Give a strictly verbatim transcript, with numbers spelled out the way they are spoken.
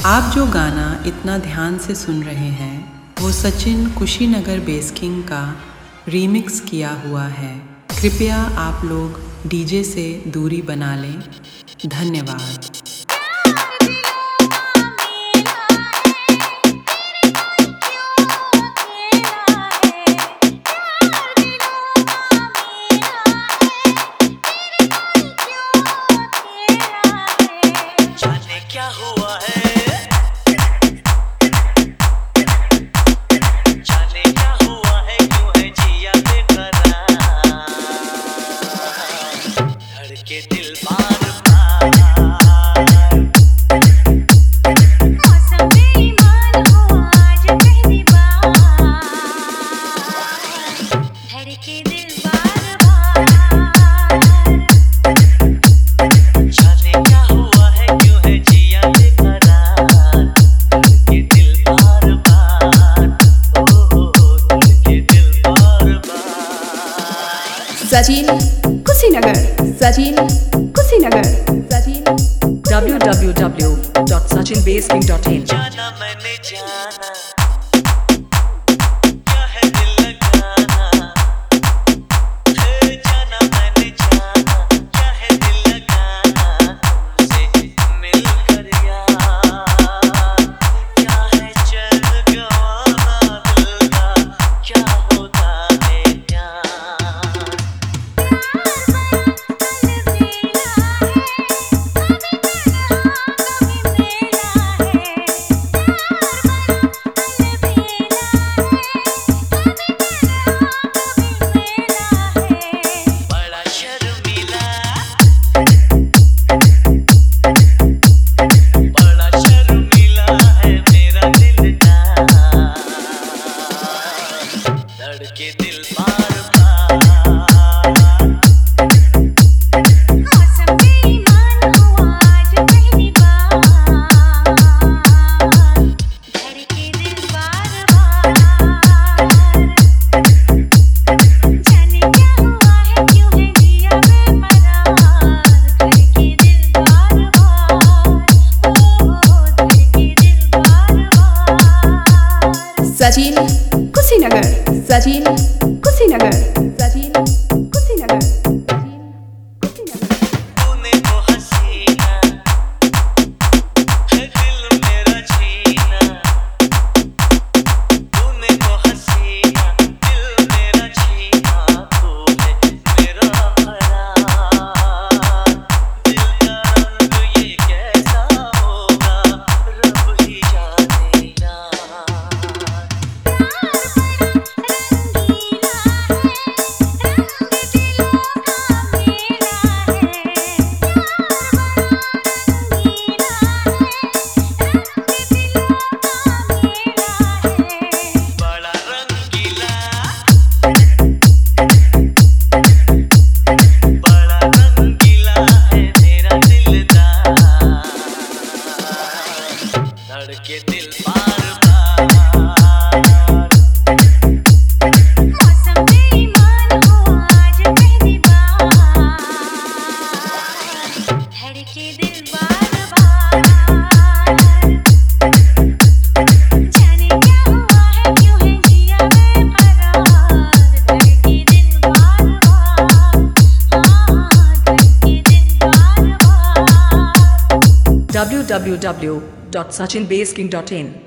आप जो गाना इतना ध्यान से सुन रहे हैं वो सचिन कुशीनगर बेस किंग का रीमिक्स किया हुआ है। कृपया आप लोग डीजे से दूरी बना लें। धन्यवाद। क्या हुआ है, जाने क्या हुआ है, क्यों है जिया बेकरार, धड़के दिल बार बार। मौसम बेईमान हुआ आज पहली बार, धड़के दिल बार बार। जाने क्या हुआ है, क्यों है जिया बेकरार, धड़के दिल बार बार। ओ हो हो, धड़के दिल बार बार। Sachin Kushinagar, Sachin Kushinagar, Sachin w w w dot sachin base king dot in। जाना मैंने जाना, क्या है दिल लगाना, है जाना मैंने जाना, क्या है दिल लगाना, तुमसे मिलकर यार, क्या है चैन गंवाना दिल का, क्या होता है प्यार। बड़ा शर्मीला, बड़ा शर्मीला है मेरा दिलदार, धड़के दिल बार बार। मौसम बेईमान हुआ आज पहली बार, धड़के दिल बार बार। जाने क्या हुआ है, क्यों है जिया बेकरार, धड़के दिल बार बार। ओ हो, धड़के दिल बार बार। सचिन कुशीनगर, सचिन कुशीनगर, सचिन कुशीनगर, सचिन कुशीनगर। तूने वो हसीना है दिल मेरा छीना, तूने वो हसीना दिल मेरा छीना, तू है मेरा फरार, दिल का रंग ये कैसा होगा, रब ही जाने ना। बड़ा रंगीला, बड़ा रंगीला है मेरा दिलदार, धड़के दिल बार बार। मौसम बेईमान हुआ आज पहली बार, धड़के दिल बार बार। जाने क्या हुआ है, क्यों है जिया बेकरार, धड़के दिल बार बार। हाँ, धड़के दिल बार बार। w w w dot sachin base king dot in।